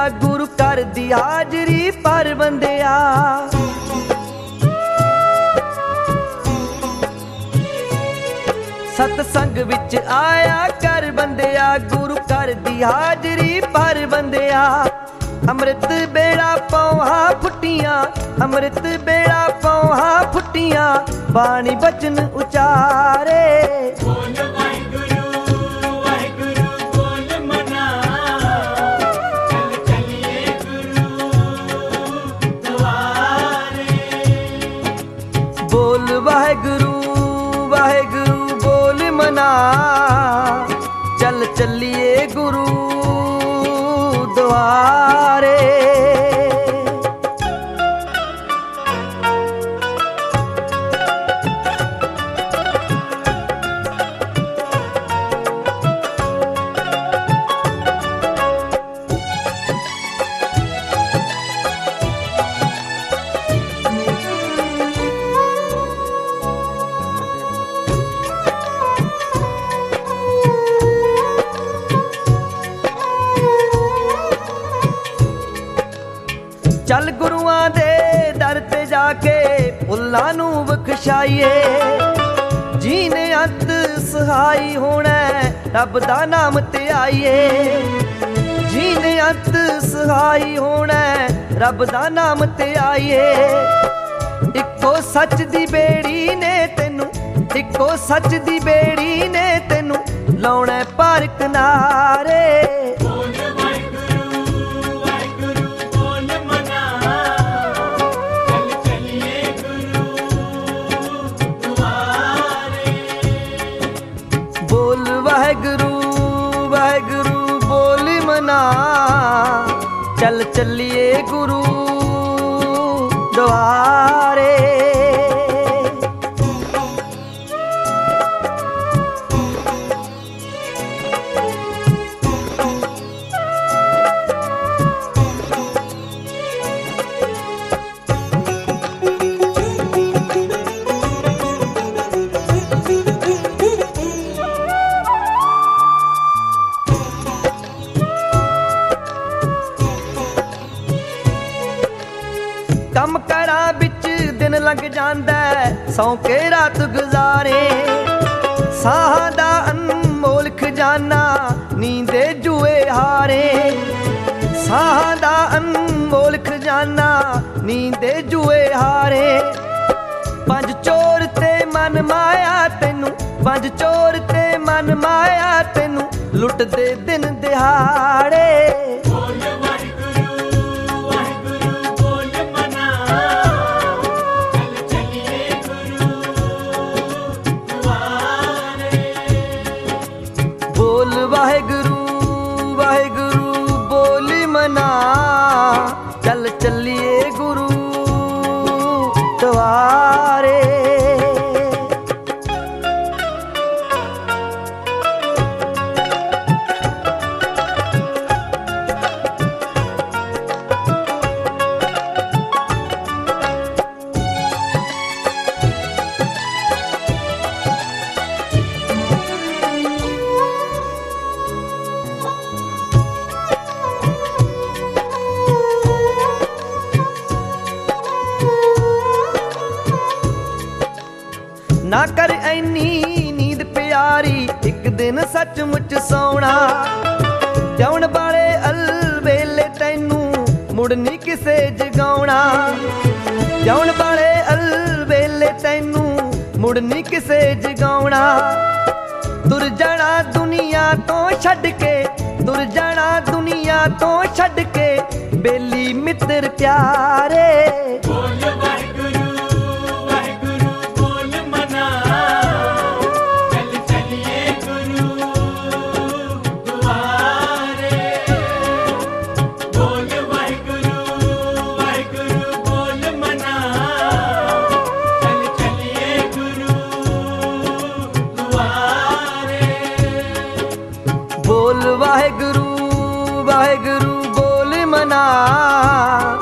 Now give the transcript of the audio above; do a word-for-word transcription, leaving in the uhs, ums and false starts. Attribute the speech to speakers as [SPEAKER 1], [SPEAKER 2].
[SPEAKER 1] गुरु कर दी हाजरी पर बंदिया। सतसंग विच आया कर बंदिया, गुरु कर दी हाजरी पर बंदिया। अमृत बेड़ा पौहा फुटियां, अमृत बेड़ा पौहा फुटियां, बाणी बचन उचारे। बोल वाहेगुरु वाहेगुरु बोल मना, चल चलिए गुरु द्वारे। चल गुरुआं दे दर ते जाके भुल्लां नूं बख्शाइए। जीने अंत सहाई होना रब दा नाम ते आइए। जीने अंत सहाई होना रब दा नाम ते आइए। इक्को सच दी बेड़ी ने तेनू, इक्को सच दी बेड़ी ने तेनू लाउणा पार किनारे। वाहेगुरु वाहेगुरु बोल मना, चल चलिए गुरु द्वारे। कम करा बिच दिन लग जांदा, सौ के रात गुजारे। साहां दा अनमोल खजाना नींदे जुए हारे। साहां दा अनमोल खजाना नींदे जुए हारे। पंज चोर ते मन माया तेनू, पंज चोर ते मन माया तेनू लुट दे दिन दिहाड़े। बोल वाहेगुरु वाहेगुरु बोल मना, चल चलिए गुरु द्वारे। ना कर ऐनी नींद प्यारी, एक दिन सचमुच सोना। जाउण वाले अलवेले तैनू मुड़ नी किसे जगाउणा। जाउण वाले अलवेले तैनू मुड़ नी किसे जगाउणा। तुर जाना दुनिया तो छड्ड के, तुर जाना दुनिया तो छड्ड के, बेली मित्र प्यारे। बोल वाहेगुरु वाहेगुरु बोल मना,